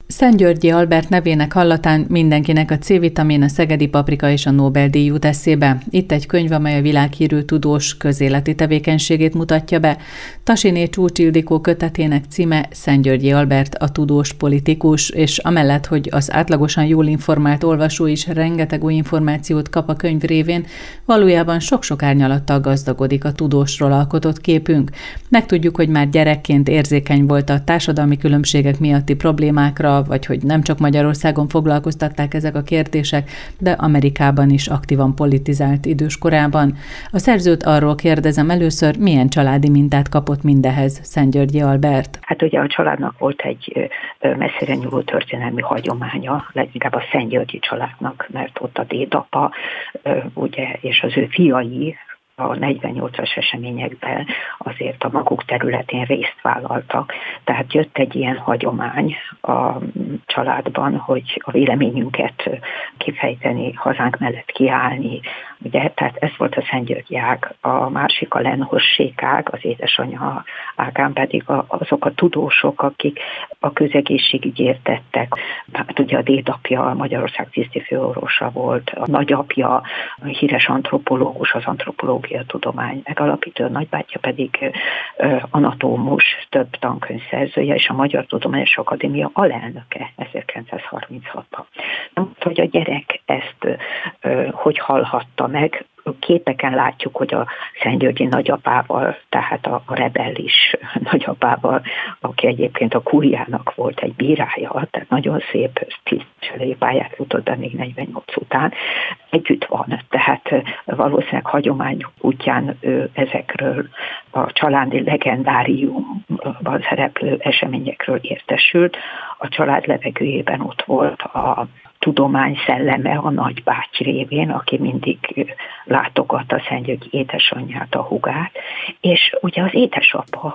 Szent-Györgyi Albert nevének hallatán mindenkinek a C-vitamin, a szegedi paprika és a Nobel-díj jut eszébe. Itt egy könyv, amely a világhírű tudós közéleti tevékenységét mutatja be. Tasiné Csúcs Ildikó kötetének címe Szent-Györgyi Albert, a tudós politikus, és amellett, hogy az átlagosan jól informált olvasó is rengeteg új információt kap a könyv révén, valójában sok-sok árnyalattal gazdagodik a tudósról alkotott képünk. Megtudjuk, hogy már gyerekként érzékeny volt a társadalmi különbségek miatti problémákra, vagy hogy nem csak Magyarországon foglalkoztatták ezek a kérdések, de Amerikában is aktívan politizált időskorában. A szerzőt arról kérdezem először, milyen családi mintát kapott mindehez Szent-Györgyi Albert? Hát ugye a családnak volt egy messzire nyúló történelmi hagyománya, leginkább a Szent-Györgyi családnak, mert ott a dédapa, ugye, és az ő fiai a 48-as eseményekben azért a maguk területén részt vállaltak. Tehát jött egy ilyen hagyomány a családban, hogy a véleményünket kifejteni, hazánk mellett kiállni. Ugye, tehát ez volt a Szent-Györgyi ág, a másik a Lenhosség ág, az édesanyja ágán pedig azok a tudósok, akik a közegészségügyért tettek. Hát ugye a dédapja a Magyarország tisztifőorvosa volt, a nagyapja a híres antropológus, az antropológia tudomány megalapító, a nagybátyja pedig anatómus, több tankönyvszerzője, és a Magyar Tudományos Akadémia alelnöke 1936-ban. Hogy a gyerek ezt hogy hallhatta meg, képeken látjuk, hogy a Szent-Györgyi nagyapával, tehát a rebellis nagyapával, aki egyébként a Kúriának volt egy bírája, tehát nagyon szép tisztviselői pályát futott be még 48 után, együtt van. Tehát valószínűleg hagyományok útján ezekről a családi legendáriumban szereplő eseményekről értesült. A család levegőjében ott volt a tudomány szelleme a nagybáty révén, aki mindig látogatta Szent-Györgyi édesanyját, a hugát, és ugye az édesapa,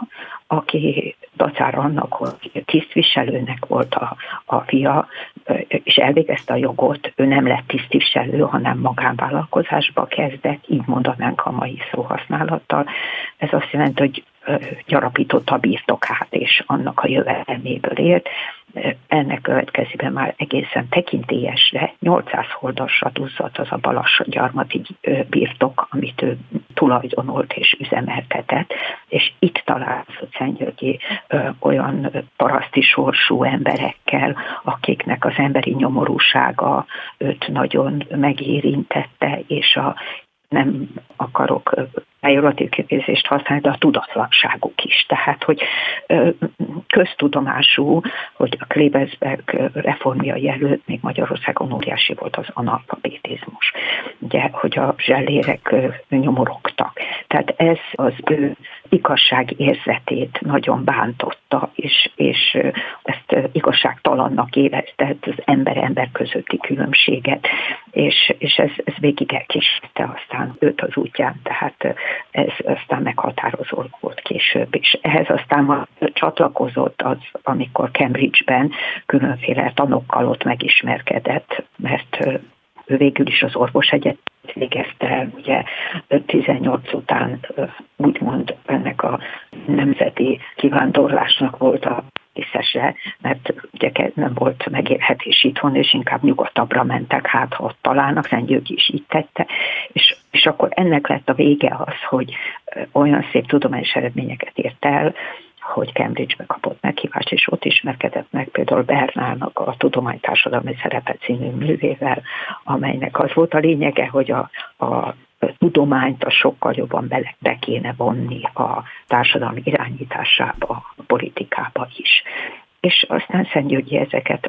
aki dacára annak, hogy tisztviselőnek volt a fia, és elvégezte a jogot, ő nem lett tisztviselő, hanem magánvállalkozásba kezdett, így mondanánk a mai szóhasználattal. Ez azt jelenti, hogy gyarapította a birtokát, és annak a jövedelméből élt. Ennek következében már egészen tekintélyesre 800 holdasra duzzadt az a Balassagyarmati birtok, amit ő tulajdonolt és üzemeltetett, és itt találkozott Szent-Györgyi olyan paraszti sorsú emberekkel, akiknek az emberi nyomorúsága őt nagyon megérintette, és nem akarok pejoratív kifejezést használni, de a tudatlanságuk is. Tehát, hogy köztudomású, hogy a Klebersberg reformjai előtt még Magyarországon óriási volt az analfabetizmus. Ugye, hogy a zsellérek nyomorogtak. Tehát ez az ő igazságérzetét nagyon bántotta, és ezt igazságtalannak érezte, az ember-ember közötti különbséget, és ez végig elkísérte aztán őt az útján, tehát ez aztán meghatározó volt később, és ehhez aztán csatlakozott az, amikor Cambridge-ben különféle tanokkal ott megismerkedett, mert ő végül is az orvosegyetemet végezte, ugye 18 után úgymond ennek a nemzeti kivándorlásnak volt a részese, mert ugye nem volt megélhetés itthon, és inkább nyugatabbra mentek, hát ha ott találnak, Szent-Györgyi is így tette, és akkor ennek lett a vége az, hogy olyan szép tudományos eredményeket ért el, hogy Cambridge-be kapott meghívást, és ott ismerkedett meg például Bernának a Tudománytársadalmi Szerepe című művével, amelynek az volt a lényege, hogy a tudományt sokkal jobban be kéne vonni a társadalmi irányításába, a politikába is. És aztán Szent-Györgyi ezeket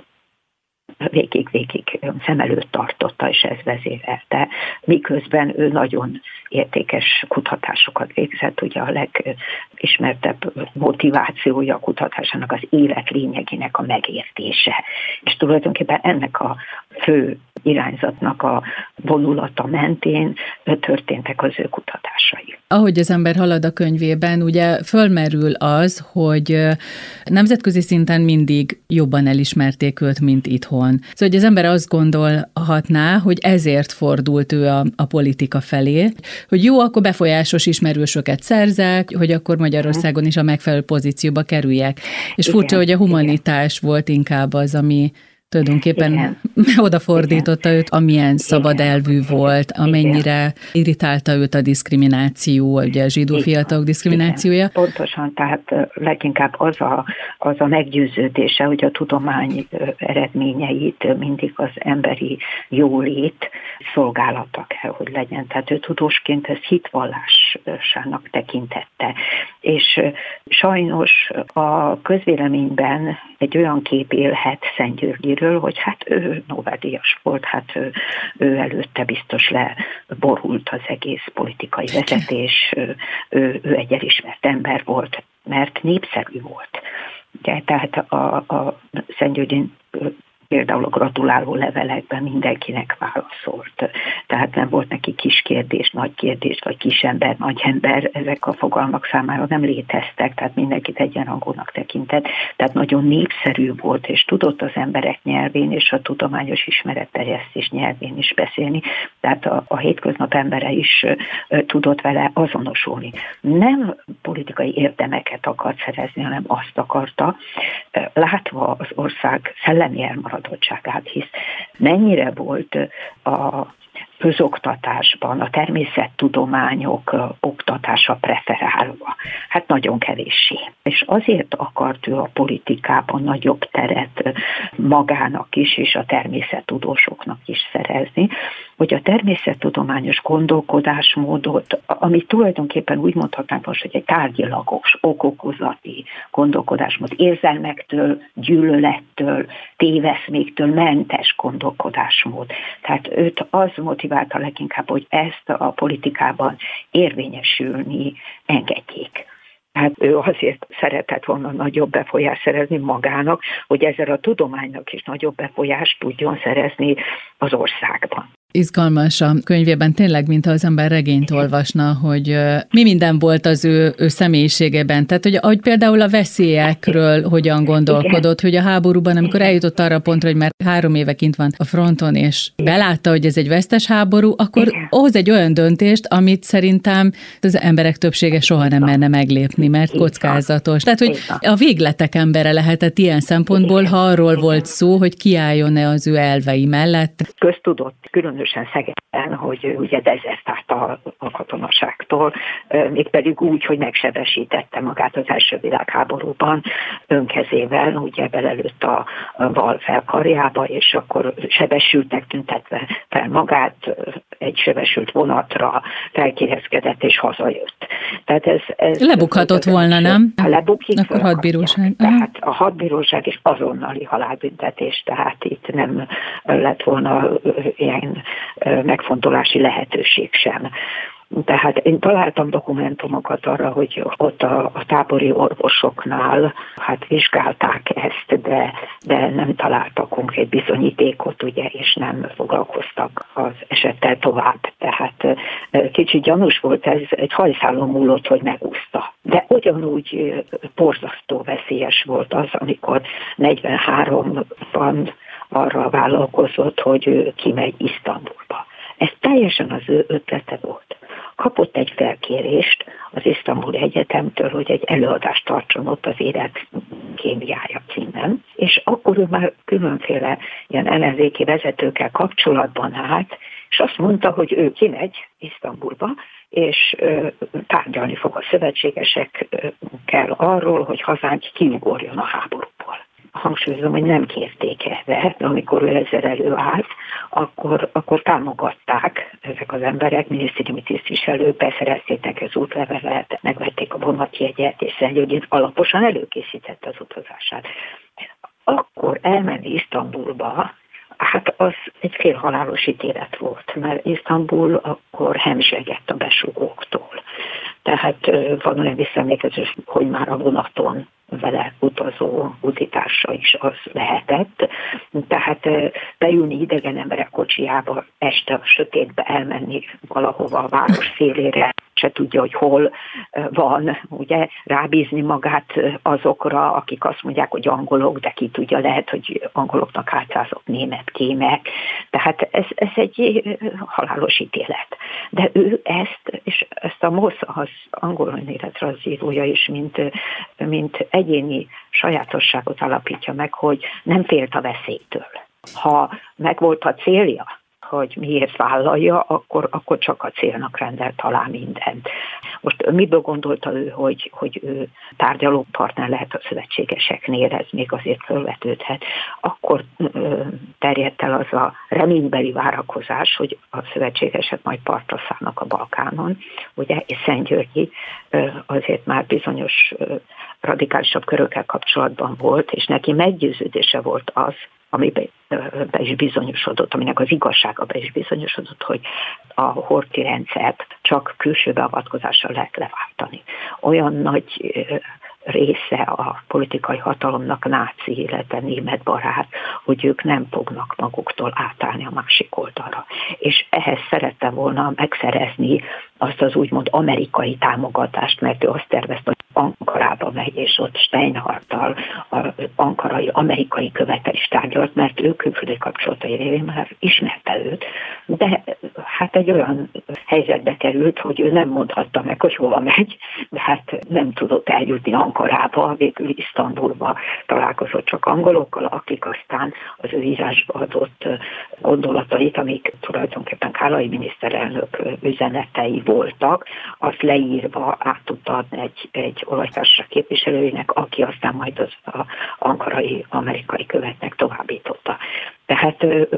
végig szem előtt tartotta, és ez vezérelte, miközben ő nagyon értékes kutatásokat végzett. Ugye a legismertebb motivációja a kutatásának az élet lényegének a megértése. És tulajdonképpen ennek a fő irányzatnak a vonulata mentén történtek az ő kutatásai. Ahogy az ember halad a könyvében, ugye fölmerül az, hogy nemzetközi szinten mindig jobban elismerték őt, mint itthon. Szóval, hogy az ember azt gondolhatná, hogy ezért fordult ő a politika felé, hogy jó, akkor befolyásos ismerősöket szerzek, hogy akkor Magyarországon is a megfelelő pozícióba kerüljek. És furcsa, hogy a humanitás volt inkább az, ami tulajdonképpen odafordította őt, amilyen szabad elvű volt, amennyire irritálta őt a diszkrimináció, ugye a zsidó fiatalok diszkriminációja. Pontosan, tehát leginkább az a meggyőződése, hogy a tudomány eredményeit mindig az emberi jólét szolgálata kell, hogy legyen. Tehát ő tudósként ezt hitvallásának tekintette. És sajnos a közvéleményben egy olyan kép élhet Szent-Györgyiről, hogy hát ő Nobel-díjas volt, hát ő előtte biztos leborult az egész politikai vezetés, ő egy elismert ember volt, mert népszerű volt. Ugye, tehát a Szent-Györgyin például a gratuláló levelekben mindenkinek válaszolt. Tehát nem volt neki kis kérdés, nagy kérdés, vagy kisember, nagy ember, ezek a fogalmak számára nem léteztek, tehát mindenkit egyenrangúnak tekintett. Tehát nagyon népszerű volt, és tudott az emberek nyelvén, és a tudományos ismeretterjesztés nyelvén is beszélni. Tehát a hétköznap embere is tudott vele azonosulni. Nem politikai érdemeket akart szerezni, hanem azt akarta, látva az ország szellemi elmaradottságát, hisz mennyire volt a közoktatásban a természettudományok oktatása preferálva. Hát nagyon kevéssé. És azért akart ő a politikában nagyobb teret magának is, és a természettudósoknak is szerezni, hogy a természettudományos gondolkodásmódot, amit tulajdonképpen úgy mondhatnánk most, hogy egy tárgyilagos, okokozati gondolkodásmód, érzelmektől, gyűlölettől, téveszméktől mentes gondolkodásmód. Tehát őt az motiválta leginkább, hogy ezt a politikában érvényesülni engedjék. Hát ő azért szeretett volna nagyobb befolyást szerezni magának, hogy ezzel a tudománynak is nagyobb befolyást tudjon szerezni az országban. Izgalmas a könyvében, tényleg, mintha az ember regényt olvasna, hogy mi minden volt az ő személyiségében. Tehát, hogy például a veszélyekről hogyan gondolkodott, hogy a háborúban, amikor eljutott arra a pontra, hogy már 3 éve kint van a fronton, és belátta, hogy ez egy vesztes háború, akkor hoz egy olyan döntést, amit szerintem az emberek többsége soha nem merne meglépni, mert kockázatos. Tehát, hogy a végletek embere lehetett ilyen szempontból, ha arról volt szó, hogy kiálljon-e az ő elvei mellett. Köztudott, különösen Szegeden, hogy ugye dezertált a katonaságtól, mégpedig úgy, hogy megsebesítette magát az első világháborúban önkezével, ugye belelőtt a val felkarjába, és akkor sebesültnek tüntetve fel magát, egy sebesült vonatra felkéhezkedett és hazajött. Tehát ez lebukhatott volna, nem? Ha lebukik, akkor hadbíróság. Tehát a hadbíróság és azonnali halálbüntetés, tehát itt nem lett volna ilyen megfontolási lehetőség sem. Tehát én találtam dokumentumokat arra, hogy ott a tábori orvosoknál vizsgálták ezt, de nem találtak konkrét bizonyítékot, ugye, és nem foglalkoztak az esettel tovább. Tehát kicsit gyanús volt ez, egy hajszálon múlott, hogy megúszta. De ugyanúgy borzasztó veszélyes volt az, amikor 43-ban arra vállalkozott, hogy ő kimegy Isztambulba. Ez teljesen az ő ötlete volt. Kapott egy felkérést az Isztambuli Egyetemtől, hogy egy előadást tartson ott az Élet kémiája címen, és akkor ő már különféle ilyen ellenzéki vezetőkkel kapcsolatban állt, és azt mondta, hogy ő kimegy Isztambulba, és tárgyalni fog a szövetségesekkel arról, hogy hazánk kiugorjon a háborúból. Hangsúlyozom, hogy nem kérték erre, de amikor ő ezzel előállt, akkor támogatták ezek az emberek, minisztériumi tisztviselők, beszerezték az útlevelet, megvették a vonatjegyet, és Szent-Györgyit alaposan előkészítette az utazását. Akkor elmenni Isztambulba, hát az egy félhalálos ítélet volt, mert Isztambul akkor hemzsegett a besugóktól. Tehát van olyan visszaemlékezés, hogy már a vonaton vele utazó utitársa is az lehetett. Tehát beülni idegen emberek kocsijába, este a sötétbe elmenni valahova a város szélére, se tudja, hogy hol van, ugye, rábízni magát azokra, akik azt mondják, hogy angolok, de ki tudja, lehet, hogy angoloknak álcázott német kémek. Tehát ez egy halálos ítélet. De ő ezt a Moss, az angol önéletrajzírója is, mint egyéni sajátosságot alapítja meg, hogy nem félt a veszélytől. Ha megvolt a célja, hogy miért vállalja, akkor csak a célnak rendelt alá mindent. Most miből gondolta ő, hogy ő tárgyalópartner lehet a szövetségeseknél, ez még azért felvetődhet. Akkor terjedt el az a reménybeli várakozás, hogy a szövetségesek majd partra szállnak a Balkánon, ugye, és Szent-Györgyi azért már bizonyos radikálisabb körökkel kapcsolatban volt, és neki meggyőződése volt az, amiben be is bizonyosodott, aminek az igazsága be is bizonyosodott, hogy a horthy rendszert csak külső beavatkozással lehet leváltani. Olyan nagy része a politikai hatalomnak náci, illetve német barát, hogy ők nem fognak maguktól átállni a másik oldalra. És ehhez szerette volna megszerezni azt az úgymond amerikai támogatást, mert ő azt tervezte, hogy Ankarába megy, és ott Steinhardttal az ankarai amerikai követel is tárgyalt, mert ő külföldi kapcsolatai révén már ismerte őt, de hát egy olyan helyzetbe került, hogy ő nem mondhatta meg, hogy hova megy, de hát nem tudott eljutni Ankarába, végül Isztambulba találkozott csak angolokkal, akik aztán az ő írásba adott gondolatait, amik tulajdonképpen Kállai miniszterelnök üzenetei voltak, azt leírva át tudta adni egy olajtársaság képviselőjének, aki aztán majd az ankarai amerikai követnek továbbította. Tehát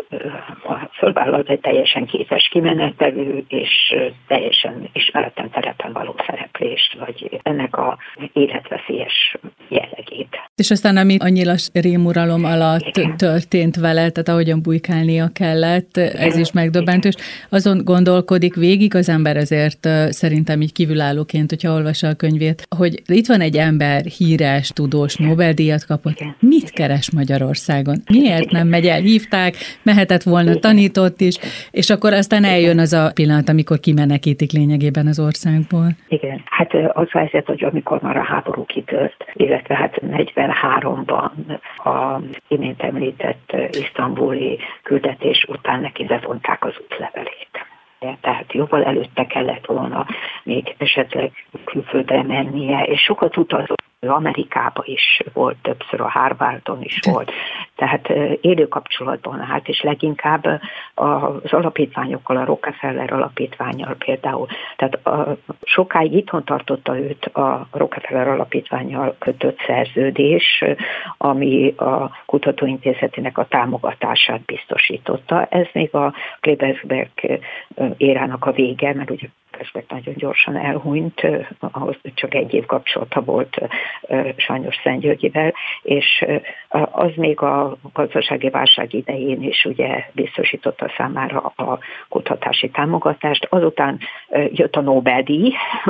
a fölvállalt egy teljesen képes kimenetelő és teljesen ismeretlen terepen való szereplést, vagy ennek a életveszélyes jellegét. És aztán, ami a nyilas rémuralom alatt történt vele, tehát ahogyan bujkálnia kellett, ez is megdöbbentő, és azon gondolkodik végig az ember, ezért szerintem így kívülállóként, hogyha olvassa a könyvét, hogy itt van egy ember, híres, tudós, Nobel-díjat kapott, mit keres Magyarországon? Miért nem megy el? Hívták, mehetett volna, tanított is, és akkor aztán eljön az a pillanat, amikor kimenekítik lényegében az országból. Igen, hát az a helyzet, hogy amikor már a háború kitört, illetve hát 43-ban a imént említett isztambuli küldetés után neki bevonták az útlevelét. Tehát jóval előtte kellett volna még esetleg külföldre mennie, és sokat utazott. Amerikába is volt, többször a Harvardon is volt, tehát élő kapcsolatban állt, és leginkább az alapítványokkal, a Rockefeller alapítvánnyal például. Tehát sokáig itthon tartotta őt a Rockefeller alapítvánnyal kötött szerződés, ami a kutatóintézetének a támogatását biztosította. Ez még a Klebersberg érának a vége, mert ugye Klebersberg nagyon gyorsan elhunyt, ahhoz csak egy év kapcsolata volt sajnos Szent-Györgyivel, és az még a gazdasági válság idején is ugye biztosította számára a kutatási támogatást. Azután jött a Nobel-díj,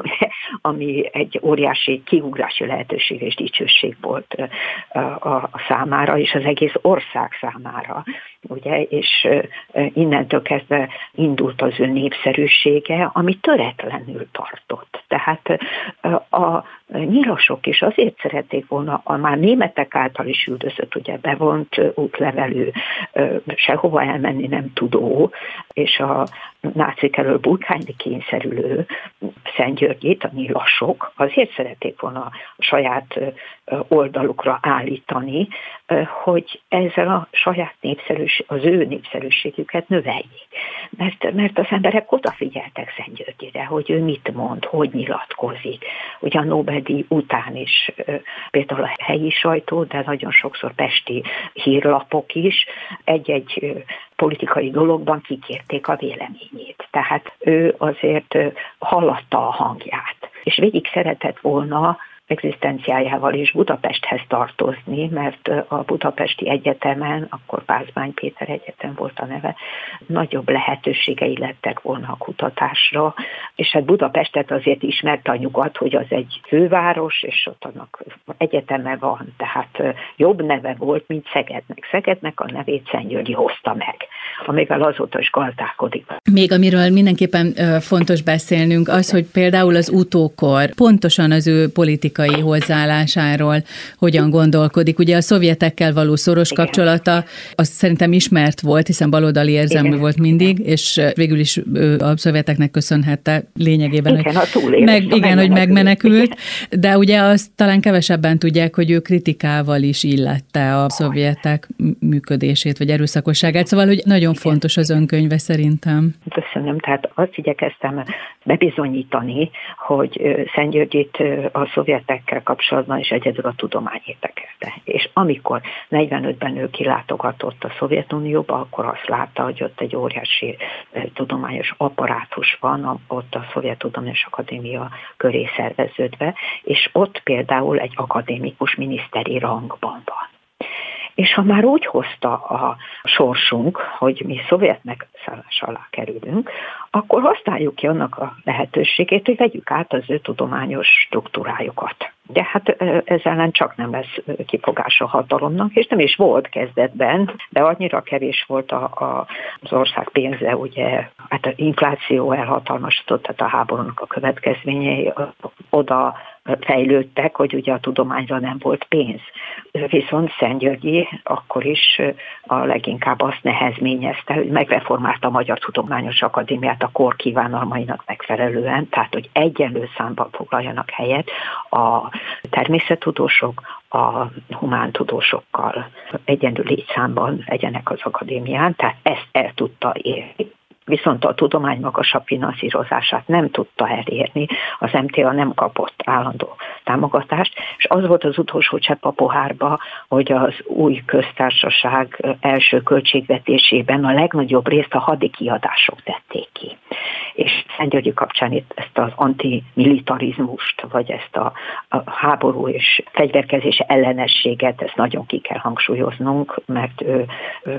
ami egy óriási kiugrási lehetőség és dicsőség volt a számára, és az egész ország számára. Ugye, és innentől kezdve indult az ő népszerűsége, ami töretlenül tartott. Tehát a nyilasok is azért szerették volna, a már németek által is üldözött, ugye bevont útlevelű, sehova elmenni nem tudó, és a nácik elől bujkálni kényszerülő Szent-Györgyit, a nyilasok azért szerették volna a saját oldalukra állítani, hogy ezzel a saját az ő népszerűségüket növeljék. Mert az emberek odafigyeltek Szent-Györgyire, hogy ő mit mond, hogy nyilatkozik. Ugye a Nobel-díj után is például a helyi sajtó, de nagyon sokszor pesti hírlapok is egy-egy politikai dologban kikérték a véleményét. Tehát ő azért hallatta a hangját, és végig szeretett volna egzisztenciájával is Budapesthez tartozni, mert a Budapesti Egyetemen, akkor Pázmány Péter Egyetem volt a neve, nagyobb lehetőségei lettek volna a kutatásra, és hát Budapestet azért ismert a nyugat, hogy az egy főváros, és ott annak egyeteme van, tehát jobb neve volt, mint Szegednek. Szegednek a nevét Szent-Györgyi hozta meg, amivel azóta is gazdálkodik. Még amiről mindenképpen fontos beszélnünk, az, hogy például az utókor pontosan az ő politikai hozzáállásáról hogyan gondolkodik. Ugye a szovjetekkel való szoros kapcsolata, az szerintem ismert volt, hiszen baloldali érzelmű volt mindig, és végül is a szovjeteknek köszönhette lényegében, hogy megmenekült, de ugye azt talán kevesebben tudják, hogy ő kritikával is illette a szovjetek működését, vagy erőszakosságát, szóval, hogy nagyon fontos az önkönyve szerintem. Köszönöm, tehát azt igyekeztem bebizonyítani, hogy Szent-Györgyit a szovjetekkel kapcsolatban is egyedül a tudomány érdekelte. És amikor 45-ben ő kilátogatott a Szovjetunióba, akkor azt látta, hogy ott egy óriási tudományos apparátus van, ott a Szovjettudományos Akadémia köré szerveződve, és ott például egy akadémikus miniszteri rangban van. És ha már úgy hozta a sorsunk, hogy mi szovjet megszállás alá kerülünk, akkor használjuk ki annak a lehetőségét, hogy vegyük át az ő tudományos struktúrájukat. De hát ez ellen csak nem lesz kifogása a hatalomnak, és nem is volt kezdetben, de annyira kevés volt az ország pénze, ugye, hát az infláció elhatalmasodott, tehát a háborúnak a következményei oda fejlődtek, hogy ugye a tudományra nem volt pénz. Viszont Szent-Györgyi akkor is a leginkább azt nehezményezte, hogy megreformálta a Magyar Tudományos Akadémiát a kor kívánalmainak megfelelően, tehát hogy egyenlő számban foglaljanak helyet a természettudósok, a humántudósokkal egyenlő létszámban legyenek az akadémián, tehát ezt el tudta érni. Viszont a tudomány magasabb finanszírozását nem tudta elérni, az MTA nem kapott állandó támogatást, és az volt az utolsó csepp a pohárba, hogy az új köztársaság első költségvetésében a legnagyobb részt a hadikiadások tették ki. És Szent-Györgyi kapcsán itt ezt az antimilitarizmust, vagy ezt a háború és fegyverkezés ellenességet, ezt nagyon ki kell hangsúlyoznunk, mert ő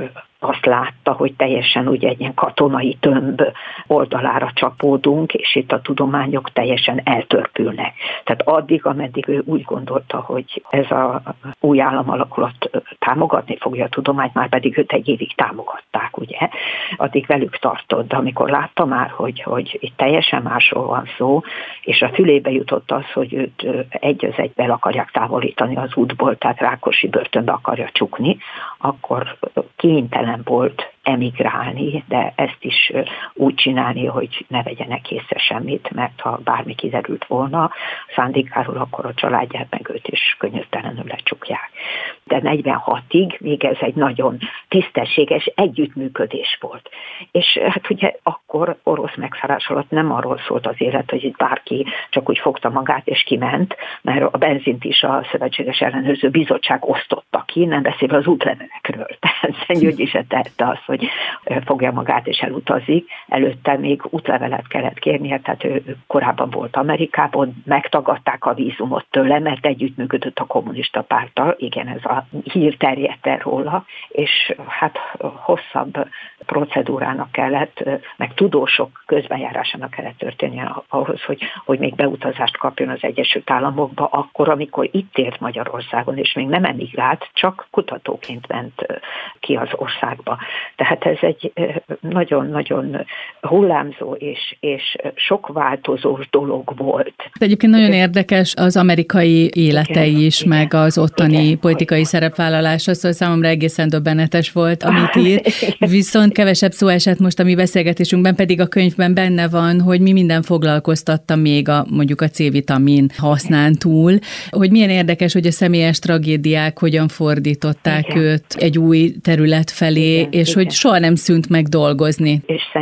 azt látta, hogy teljesen ugye egy ilyen katonai tömb oldalára csapódunk, és itt a tudományok teljesen eltörpülnek. Tehát addig, ameddig ő úgy gondolta, hogy ez az új államalakulat támogatni fogja a tudományt, már pedig őt egy évig támogatták, ugye, addig velük tartott, de amikor látta már, hogy itt teljesen másról van szó, és a fülébe jutott az, hogy őt egy az egyben akarják távolítani az útból, tehát Rákosi börtönbe akarja csukni, akkor kénytelen volt emigrálni, de ezt is úgy csinálni, hogy ne vegyenek észre semmit, mert ha bármi kiderült volna szándékáról, akkor a családját meg őt is könnyűtelenül lecsukják. De 46-ig még ez egy nagyon tisztességes együttműködés volt. És hát ugye akkor orosz megszállás alatt nem arról szólt az élet, hogy itt bárki csak úgy fogta magát és kiment, mert a benzint is a Szövetséges Ellenőrző Bizottság osztotta ki, nem beszélve az útlevelekről. Tehát Szent-Györgyi se tette azt, hogy fogja magát és elutazik. Előtte még útlevelet kellett kérnie, tehát ő korábban volt Amerikában, megtagadták a vízumot tőle, mert együttműködött a kommunista párttal, igen, ez a hír terjedt el róla, és hát hosszabb procedúrának kellett, meg tudósok közbenjárásának kellett történnie ahhoz, hogy még beutazást kapjon az Egyesült Államokba, akkor, amikor itt ért Magyarországon, és még nem emigrált, csak kutatóként ment ki az országba. Tehát ez egy nagyon-nagyon hullámzó és sok változós dolog volt. Egyébként nagyon érdekes az amerikai életei is, meg az ottani politikai szerepvállalása, szóval számomra egészen döbbenetes volt, amit ír. Viszont kevesebb szó esett most a mi beszélgetésünkben, pedig a könyvben benne van, hogy mi minden foglalkoztatta még mondjuk a C-vitamin hasznán túl, hogy milyen érdekes, hogy a személyes tragédiák hogyan fordították őt egy új terület felé, és hogy soha nem szűnt meg dolgozni. És Szent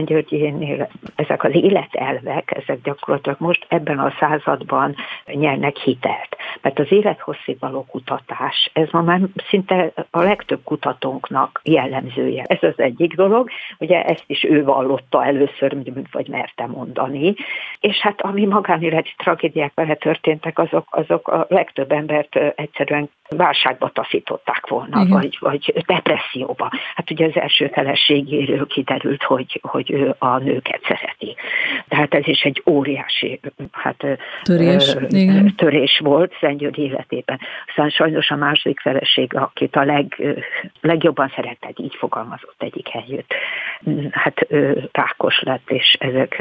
Szentgyörgyénél ezek az életelvek, ezek gyakorlatilag most ebben a században nyernek hitelt. Mert az élethosszig való kutatás, ez ma már szinte a legtöbb kutatónknak jellemzője. Ez az egyik dolog, ugye ezt is ő vallotta először, vagy merte mondani, és hát ami magánéleti tragédiák vele történtek, azok a legtöbb embert egyszerűen válságba taszították volna, vagy depresszióba. Hát ugye az első feleségéről kiderült, hogy ő a nőket szereti. Tehát ez is egy óriási törés volt Szentgyörgy életében. Aztán sajnos a második feleség, akit a legjobban szeretett, így fogalmazott egyik helyütt. Hát ő rákos lett, és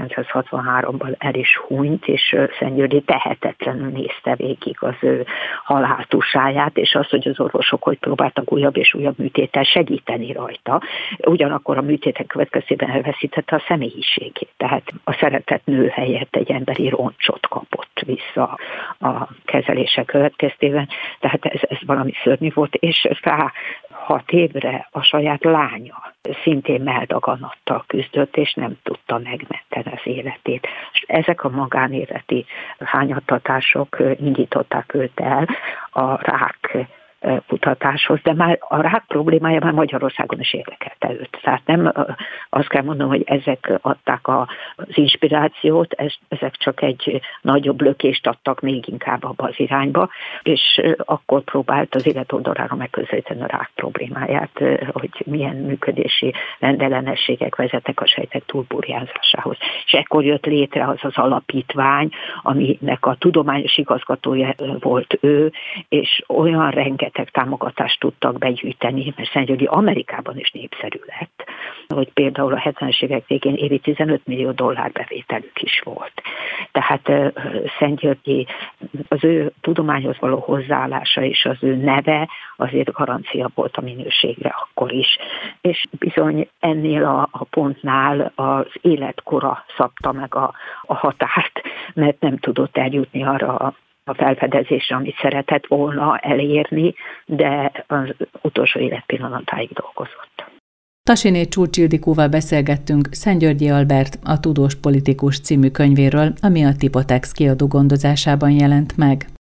1963-ban el is hunyt, és Szentgyörgyi tehetetlenül nézte végig az ő haláltusáját, és az, hogy az orvosok hogy próbáltak újabb és újabb műtéttel segíteni rajta. Ugyanakkor a műtétek következtében elveszítette a személyiségét. Tehát a szeretett nő helyett egy emberi roncsot kapott vissza a kezelése következtében. Tehát ez valami szörnyű volt, és rá 6 évre a saját lánya szintén meldaganattal küzdött, és nem tudta megmenteni az életét. És ezek a magánéleti hányattatások indították őt el a rák kutatáshoz, de már a rák problémája már Magyarországon is érdekelte őt. Tehát nem azt kell mondanom, hogy ezek adták az inspirációt, ezek csak egy nagyobb lökést adtak még inkább abba az irányba, és akkor próbált az életoldalára megközelíteni a rák problémáját, hogy milyen működési rendellenességek vezettek a sejtek túlburjánzásához. És ekkor jött létre az az alapítvány, aminek a tudományos igazgatója volt ő, és olyan rengeteg támogatást tudtak begyűjteni, mert Szentgyörgyi Amerikában is népszerű lett, hogy például a 70-es évek végén évi $15 millió bevételük is volt. Tehát Szentgyörgyi, az ő tudományhoz való hozzáállása és az ő neve azért garancia volt a minőségre akkor is. És bizony ennél a pontnál az életkora szabta meg a határt, mert nem tudott eljutni arra a felfedezésre, amit szeretett volna elérni, de az utolsó életpillanatáig dolgozott. Tasiné Csúcs Ildikóval beszélgettünk Szentgyörgyi Albert, a Tudós politikus című könyvéről, ami a Tipotex kiadó gondozásában jelent meg.